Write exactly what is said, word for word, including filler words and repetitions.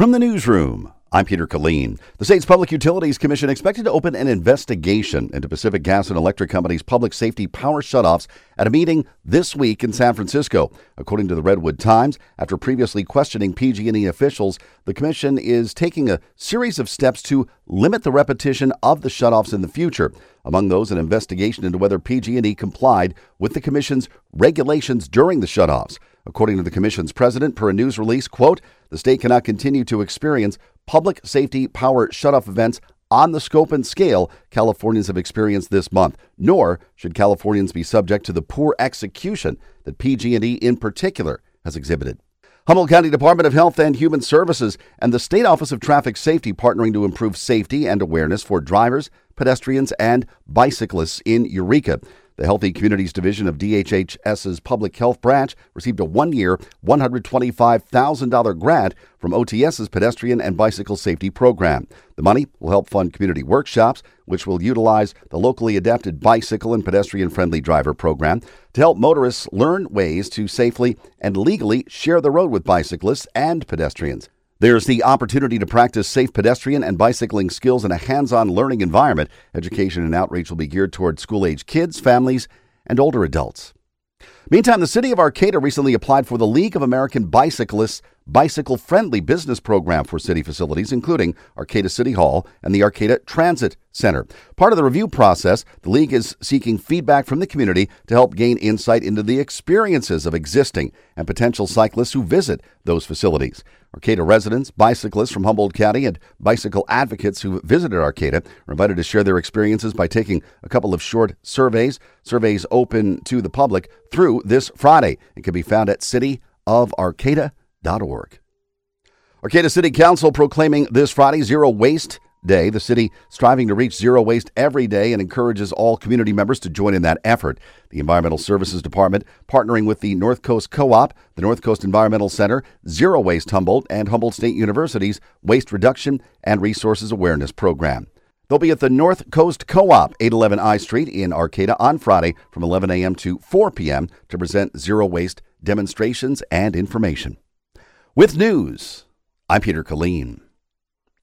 From the newsroom, I'm Peter Killeen. The state's Public Utilities Commission expected to open an investigation into Pacific Gas and Electric Company's public safety power shutoffs at a meeting this week in San Francisco. According to the Redwood Times, after previously questioning P G and E officials, the commission is taking a series of steps to limit the repetition of the shutoffs in the future. Among those, an investigation into whether P G and E complied with the commission's regulations during the shutoffs. According to the commission's president, per a news release, quote, the state cannot continue to experience public safety power shutoff events on the scope and scale Californians have experienced this month, nor should Californians be subject to the poor execution that P G and E in particular has exhibited. Humboldt County Department of Health and Human Services and the State Office of Traffic Safety partnering to improve safety and awareness for drivers, pedestrians, and bicyclists in Eureka. The Healthy Communities Division of D H H S's Public Health Branch received a one-year, one hundred twenty-five thousand dollars grant from O T S's Pedestrian and Bicycle Safety Program. The money will help fund community workshops, which will utilize the locally adapted bicycle and pedestrian-friendly driver program to help motorists learn ways to safely and legally share the road with bicyclists and pedestrians. There's the opportunity to practice safe pedestrian and bicycling skills in a hands-on learning environment. Education and outreach will be geared toward school-age kids, families, and older adults. Meantime, the city of Arcata recently applied for the League of American Bicyclists bicycle-friendly business program for city facilities, including Arcata City Hall and the Arcata Transit Center. Part of the review process, the League is seeking feedback from the community to help gain insight into the experiences of existing and potential cyclists who visit those facilities. Arcata residents, bicyclists from Humboldt County, and bicycle advocates who visited Arcata are invited to share their experiences by taking a couple of short surveys. Surveys open to the public through this Friday. It can be found at city of arcata dot org. Arcata City Council proclaiming this Friday Zero Waste Day. The city striving to reach zero waste every day and encourages all community members to join in that effort. The Environmental Services Department partnering with the North Coast Co-op, the North Coast Environmental Center, Zero Waste Humboldt, and Humboldt State University's Waste Reduction and Resources Awareness Program. They'll be at the North Coast Co-op, eight eleven I Street in Arcata on Friday from eleven a.m. to four p.m. to present zero waste demonstrations and information. With news, I'm Peter Killeen.